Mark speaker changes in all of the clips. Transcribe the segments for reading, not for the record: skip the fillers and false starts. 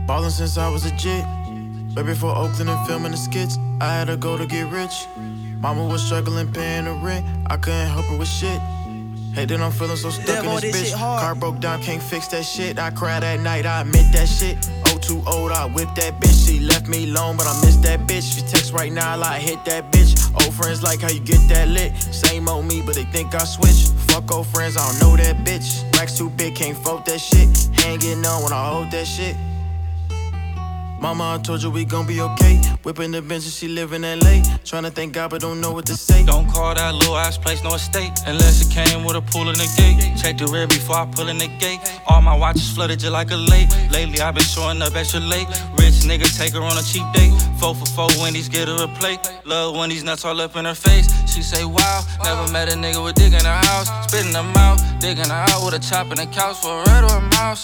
Speaker 1: Ballin' since I was a jit. Way before Oakland and filming the skits, I had to go to get rich. Mama was struggling paying the rent, I couldn't help her with shit. Hey, then I'm feeling so stuck in this bitch. Car broke down, can't fix that shit. I cried at night, I admit that shit. Oh, too old, I whipped that bitch. She left me alone, but I miss that bitch. She text right now, like hit that bitch. Old friends like how you get that lit. Same old me, but they think I switched. Fuck old friends, I don't know that bitch. Racks too big, can't fold that shit. Hanging on when I hold that shit. Mama, I told you we gon' be okay. Whipping the bench and she live in LA. Tryna thank God but don't know what to say.
Speaker 2: Don't call that little ass place no estate, unless it came with a pool in the gate. Check the rear before I pull in the gate. All my watches flooded just like a lake. Lately I've been showing up extra late. Rich nigga take her on a cheap date. 4 for 4 Wendy's, get her a plate. Love when these nuts all up in her face. She say wow, never met a nigga with dick in her house. Spitting them out, digging her out with a chop in the couch for a rat or a mouse.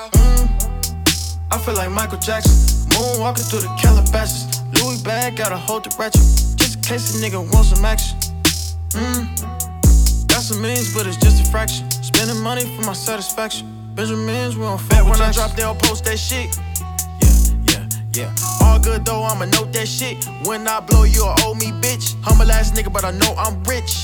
Speaker 1: I feel like Michael Jackson, moonwalking through the Calabasas. Louis bag, gotta hold the ratchet, just in case a nigga wants some action. Got some millions, but it's just a fraction. Spending money for my satisfaction. Benjamins, we don't fuck with when I drop, they'll post that shit. Yeah. All good though, I'ma note that shit. When I blow, you'll owe me, bitch. Humble ass nigga, but I know I'm rich.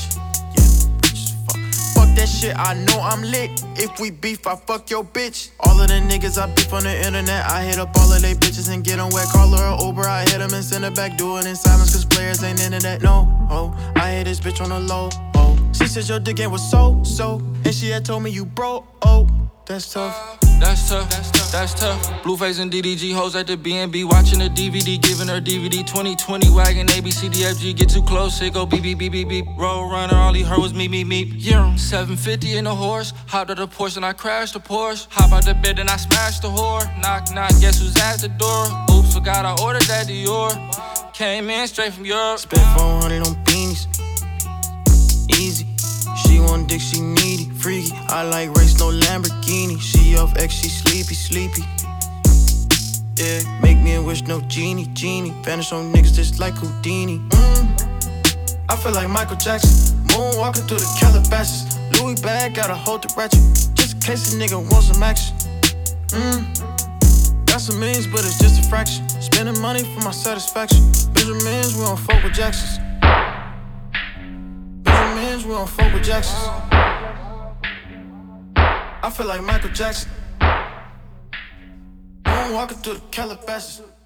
Speaker 1: Fuck that shit, I know I'm lit. If we beef, I fuck your bitch. All of the niggas I beef on the internet, I hit up all of they bitches and get them wet. Call her an Uber, I hit them and send her back. Do it in silence, cause players ain't into that, no. Oh, I hit this bitch on the low, oh. She said your dick game was so, and she had told me you broke, oh. That's tough.
Speaker 2: That's tough. Blueface and DDG hoes at the B&B, watching the DVD, giving her DVD. 2020 wagon, ABCDFG, get too close, it go beep, beep, beep, beep, beep. Road runner, all he heard was me, yeah. 750 in the horse, hopped out the Porsche and I crashed the Porsche. Hop out the bed and I smashed the whore. Knock, knock, guess who's at the door? Oops, forgot I ordered that Dior. Came in straight from Europe.
Speaker 1: Spent 400 on beanies, easy. She want dick, she needy, freaky. I like race, no Lamborghini. She off X, she sleepy. Yeah, make me a wish, no genie. Vanish on niggas just like Houdini. I feel like Michael Jackson, moonwalking through the Calabasas. Louis bag, gotta hold the ratchet, just in case a nigga wants some action. Got some millions, but it's just a fraction. Spending money for my satisfaction. Benjamins, we don't fuck with Jacksons. We don't fuck with Jacksons. I feel like Michael Jackson, moonwalking through the Calabasas.